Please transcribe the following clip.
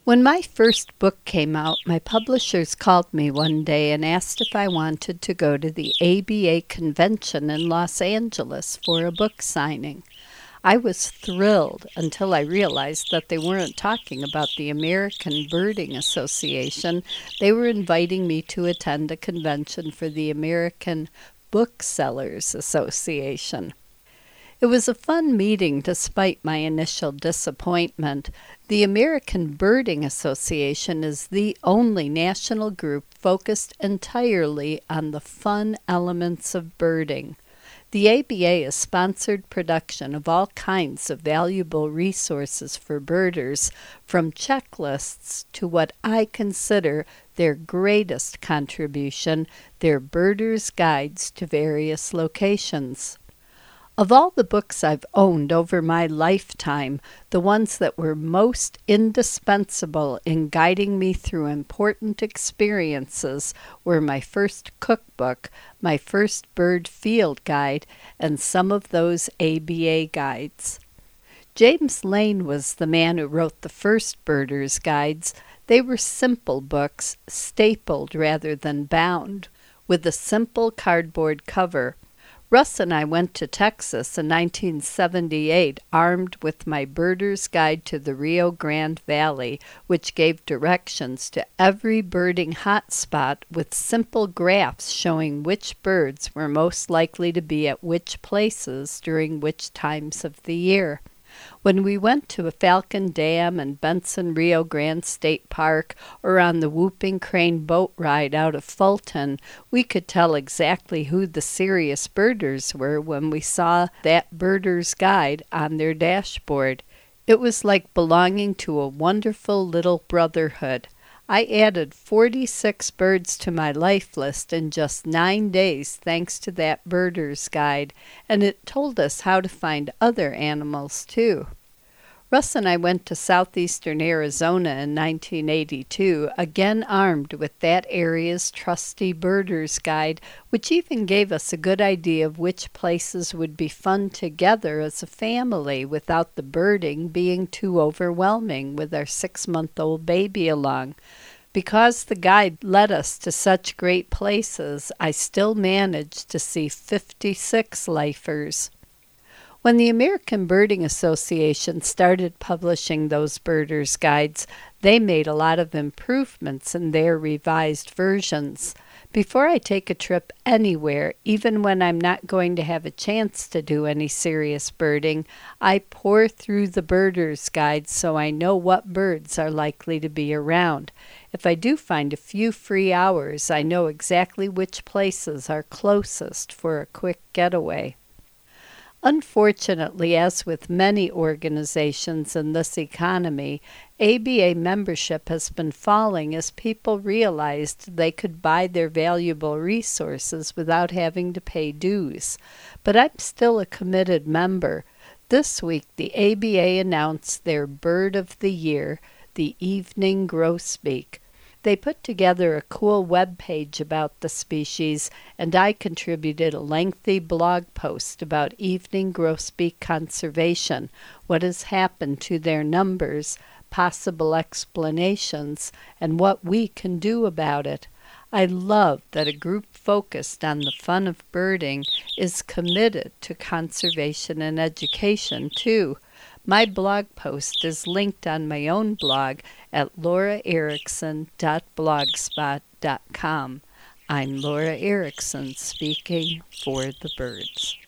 When my first book came out, my publishers called me one day and asked if I wanted to go to the ABA convention in Los Angeles for a book signing. I was thrilled until I realized that they weren't talking about the American Birding Association. They were inviting me to attend a convention for the American Booksellers Association. It was a fun meeting despite my initial disappointment. The American Birding Association is the only national group focused entirely on the fun elements of birding. The ABA has sponsored production of all kinds of valuable resources for birders, from checklists to what I consider their greatest contribution, their birders' guides to various locations. Of all the books I've owned over my lifetime, the ones that were most indispensable in guiding me through important experiences were my first cookbook, my first bird field guide, and some of those ABA guides. James Lane was the man who wrote the first birders' guides. They were simple books, stapled rather than bound, with a simple cardboard cover. Russ and I went to Texas in 1978 armed with my Birder's Guide to the Rio Grande Valley, which gave directions to every birding hotspot with simple graphs showing which birds were most likely to be at which places during which times of the year. When we went to a Falcon Dam and Benson Rio Grande State Park or on the Whooping Crane boat ride out of Fulton, we could tell exactly who the serious birders were when we saw that birder's guide on their dashboard. It was like belonging to a wonderful little brotherhood. I added 46 birds to my life list in just 9 days thanks to that birder's guide, and it told us how to find other animals too. Russ and I went to southeastern Arizona in 1982, again armed with that area's trusty birder's guide, which even gave us a good idea of which places would be fun together as a family without the birding being too overwhelming with our 6-month-old baby along. Because the guide led us to such great places, I still managed to see 56 lifers. When the American Birding Association started publishing those birders' guides, they made a lot of improvements in their revised versions. Before I take a trip anywhere, even when I'm not going to have a chance to do any serious birding, I pore through the birders' guides so I know what birds are likely to be around. If I do find a few free hours, I know exactly which places are closest for a quick getaway. Unfortunately, as with many organizations in this economy, ABA membership has been falling as people realized they could buy their valuable resources without having to pay dues. But I'm still a committed member. This week, the ABA announced their Bird of the Year, the evening grosbeak. They put together a cool web page about the species, and I contributed a lengthy blog post about evening grosbeak conservation, what has happened to their numbers, possible explanations, and what we can do about it. I love that a group focused on the fun of birding is committed to conservation and education, too. My blog post is linked on my own blog at lauraerickson.blogspot.com. I'm Laura Erickson speaking for the birds.